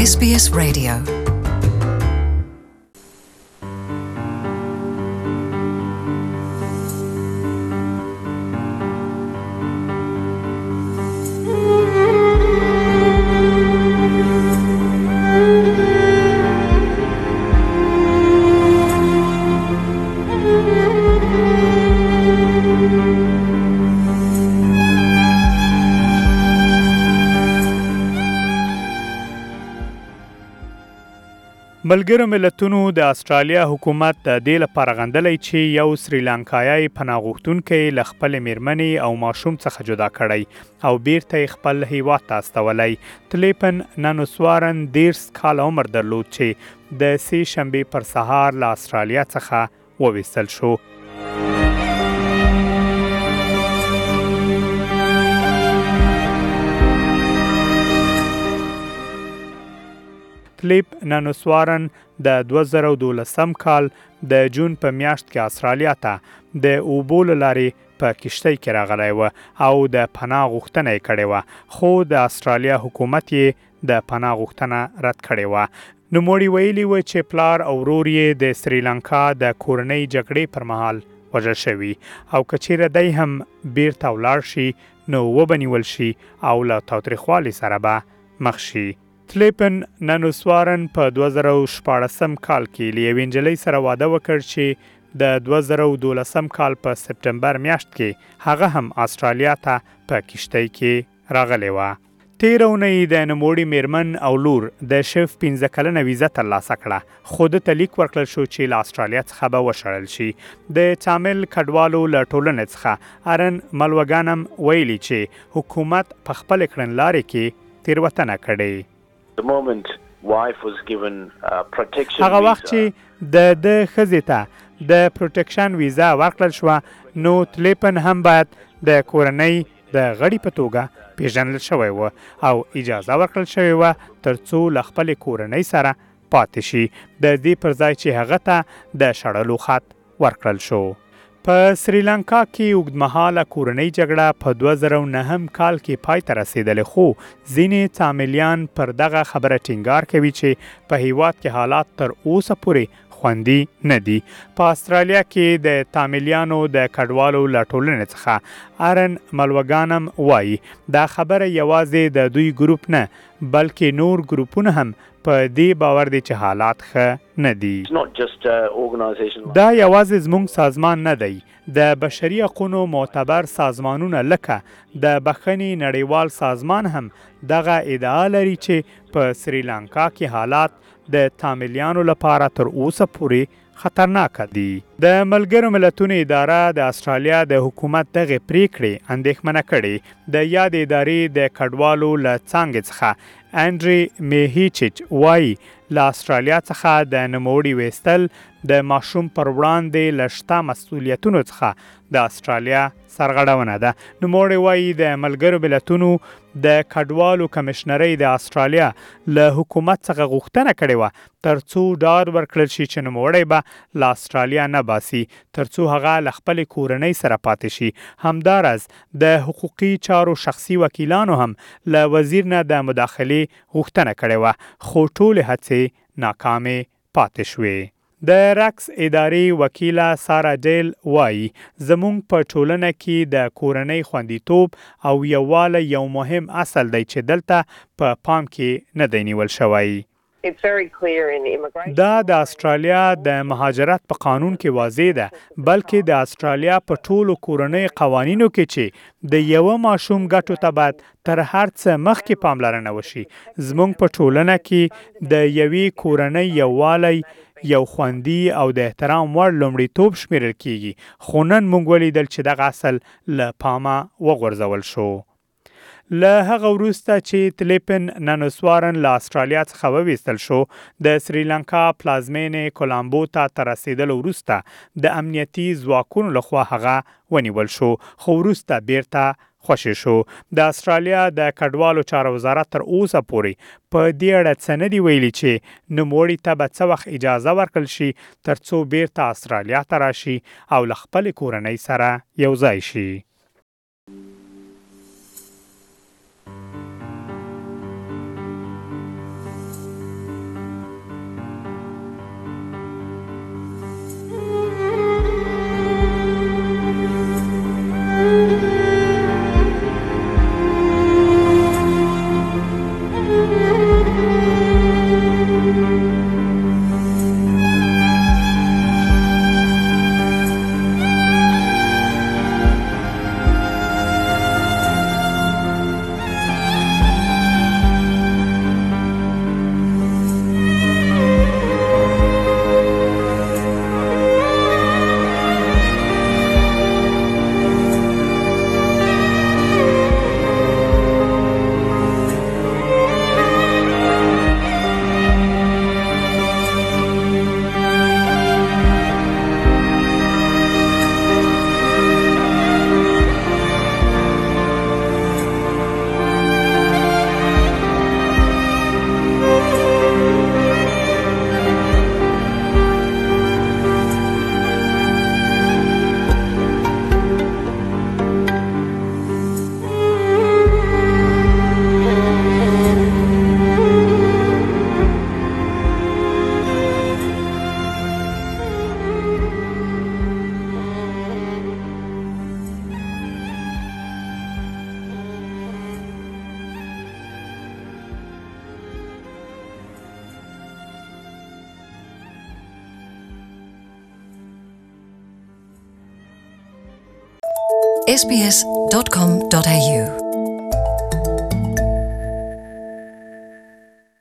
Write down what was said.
SBS Radio. ملګرو ملتونو د استرالیا حکومت د دې لپاره غندلی چې یو سریلانکایی پناه غوښتونکی له خپلې میرمنې او ماشوم څخه جدا کړی او بیرته یې خپل هیواد ته استولی. تلیپن نانوسوارن 13 کاله عمر درلود چې د سې شنبې پر سهار له استرالیا څخه وویستل شو. تلیپ نانوسوارن د 2012 کال د جون په میاشت کې استرالیا ته د اوبو له لارې په کشتۍ کې راغلی و او د پناه غوښتنه یې کړې وه، خو د استرالیا حکومت یې د پناه غوښتنه رد کړې وه. نوموړي ویلي و چې پلار او ورور یې د سریلانکا د کورنۍ جګړې پر مهال وژل شوي او که چیرې دی هم بیرته ولاړ شي نو وبنیول شي او له تاوتریخوالي سره به مخ شي. تلیپن نانوسوارن په 2014 کال کې له یوې نجلۍ سره واده وکړ چې د 2012 کال په سپټمبر میاشت کې هغه هم استرالیا ته په کشتۍ کې راغلی وه. تېره اونۍ د نوموړي میرمن او لور د شف 15 کلنه ویزه ترلاسه کړه، خو دته لیک ورکړل شو چې له استرالیا څخه به وشړل شي. د تامل کډوالو له ټولنې څخه ارن ملوګانم ویلي چې حکومت په خپل کړنلارې کې تېروتنه کړې. هغه وخت چې د ښځې ته د پروټیکشن ویزا ورکړل شوه نو تلیپن هم باید د کورنۍ د غړي په توګه پیژندل شوی و او اجازه ورکړل شوې وه ترڅو له خپلې کورنۍ سره پاتې شي، د دې پر ځای چې هغه ته د شړلو خط ورکړل شو. په سریلانکا کې اوږدمهاله کورنۍ جګړه په 2009 کال کې پای ته رسېدلې، خو ځینې تامیلیان پر دغه خبره ټینګار کوي چې په هیواد کې حالات تر اوسه پورې خوندي نه دي. په استرالیا کې د تامیلیانو د کډوالو له ټولنې څخه ارن ملوګانم وایي دا خبره یوازې د دوی ګروپ نه بلکې نور ګروپونه هم په دې باور دي چې حالات ښه نه دي. دا یوازې زموږ سازمان نه دی، د بشري حقوقو معتبر سازمانونه لکه د بخښنې نړیوال سازمان هم دغه ادعا لري چې په سریلانکا کې حالات د تامیلیانو لپاره تر اوسه پورې خطرناک دي. د ملګرو ملتونو اداره د استرالیا د حکومت دغه پریکړې اندېښمنه کړې. د یاد ادارې د کډوالو له څانګې څخه انډري میهیچچ وایي له استرالیا څخه د نوموړي ویستل د ماشوم پر وړاندې له شته مسؤلیتونو څخه د استرالیا سرغړونه ده. نوموړي وایي د ملګرو ملتونو د کډوالو کمشنرۍ د استرالیا له حکومت څخه غوښتنه کړې وه ترڅو ډاډ ورکړل شي چې نوموړی به له استرالیا نه باسي ترڅو هغه له خپلې کورنۍ سره پاتې شي. همداراز د حقوقي چارو شخصي وکیلانو هم له وزیر نه د مداخلې غوښتنه کړې وه، خو ټولې هڅې ناکامې پاتې شوې. د رکس ادارې وکیله سارا ډیل وایي زموږ په ټولنه کې د کورنۍ خوندیتوب او یووالی یو مهم اصل دی چې دلته په پام کې نه دی نیول شوی. دا د استرالیا د مهاجرت په قانون کې واضح ده، بلکې د استرالیا په ټولو کورنۍ قوانینو کې چې د یو ماشوم ګټو ته باید تر هر څه مخکې پاملرنه وشي. زموږ په ټولنه کې د یوې کورنۍ یووالی یو خوندي او د احترام وړ لومړیتوب شمیرل کیږي، خو نن موږ ولیدل چې دغه اصل له پامه وغورځول شو. له هغه وروسته چې تلیپن نانوسوارن له استرالیا څخه وویستل شو، د سریلانکا پلازمینې کولامبو ته تر رسېدلو وروسته د امنیتي ځواکونو لخوا هغه ونیول شو، خو وروسته بیرته خوشی شو. د استرالیا د کډوالو چارو وزارت تر اوسه پورې په دې اړه څه نه دی ویلي چې نوموړي ته به څه وخت اجازه ورکړل شي ترڅو بیرته استرالیا ته راشي او له خپلې کورنۍ سره یو ځای شي. sbs.com.au